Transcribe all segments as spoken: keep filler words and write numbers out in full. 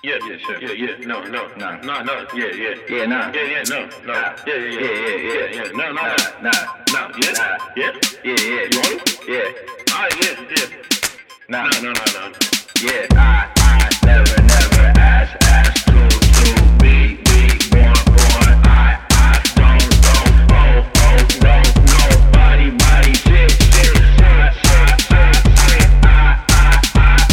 Yeah, yeah, sure. Yeah, yeah. No, no, Nah. no, no. Yeah, yeah. Yeah, nah. Yeah, yeah. No, no. Nah. Yeah, yeah, yeah. Yeah, yeah, yeah. Yeah, yeah. No, no, Nah, no. nah. No. Yeah. Nah. Yeah. Yeah, yeah. You want it? Yeah. All right. Yeah, yeah. Nah. No, no, no, no. Yeah. I, I never, never ask, ask to, to be, be born, born. I, I don't, don't, oh, oh, no, nobody, body, shit, shit, shit, shit, shit, shit. I, I, I,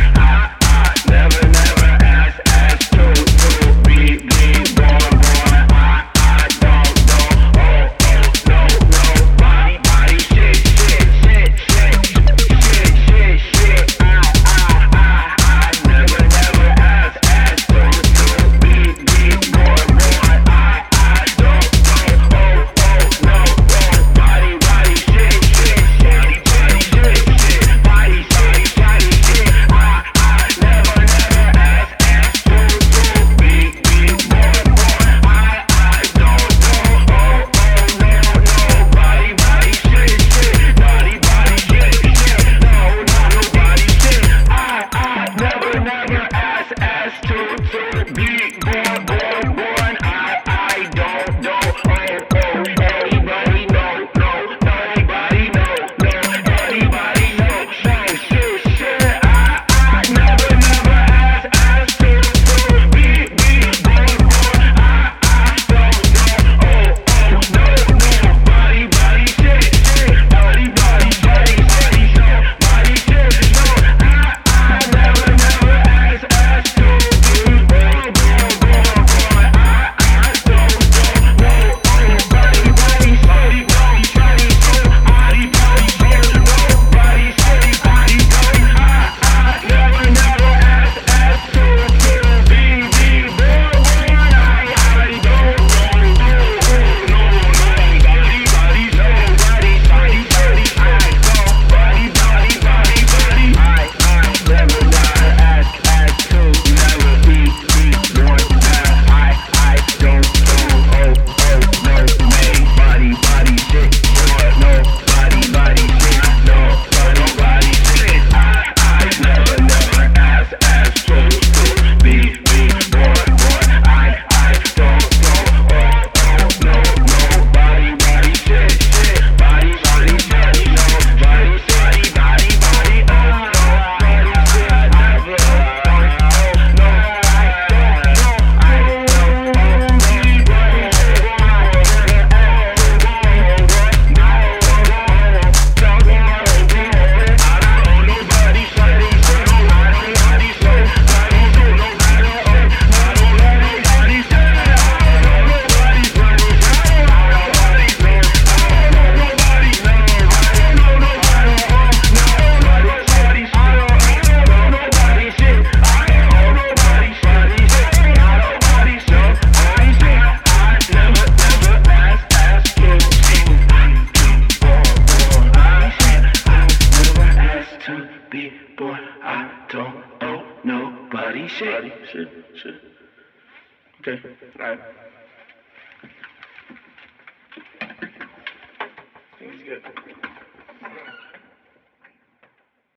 I, I, I never, never ask, ask to, to be, be born, born. I, I don't, don't, oh, oh, no, nobody, body, shit, shit, shit, shit, shit, shit, shit. I, I, I, I never, never ask, ask to, to be, be born, born. I, I don't, don't, oh, oh, no, nobody, body, shit, shit, shit, body, shit, shit, body, shit, body, shit. I, I never, never ask, ask to, to be, be born, born. I, I don't, don't, oh, oh, no, nobody, body, shit, shit, body, body, shit, shit. No, no, nobody, shit. I, I never, never ask, ask to, to be born, born, born. I, I don't, don't, oh, oh, anybody, no, no, anybody, no, no, anybody, no, no, shit, shit. I, I never, never ask, ask to, to be, be born, born. I, I don't, don't, oh, oh, no, no, body, body, shit, shit, body, body, body, body, so, body, shit, no. I, I never, never ask, ask to be born, born, born, born. I, I don't, don't, no, oh, body, body, body, body, body, so, body, body, shit, no, body, shit, body, body. I, I never, never ask, ask to, to be, be born, born. I, I don't, don't, no, oh, no, nobody, body, nobody, body, body, I don't, body, body, body, body. I, I never, never ask, ask to never be, be born. I, I don't, don't, oh, oh, no, nobody, body, shit, boy, nobody, body, shit, no, nobody, shit. I, I never, never ask, ask to, to be, be born, born. I, I don't, don't, oh, oh, no, nobody, body, shit, shit, body, body, body, nobody, body, body, body, oh, nobody, shit, I never, oh, no, I don't, no, I don't, oh, me, body, shit, Nobody, shit, shit, shit. Okay, all right. I think it's good.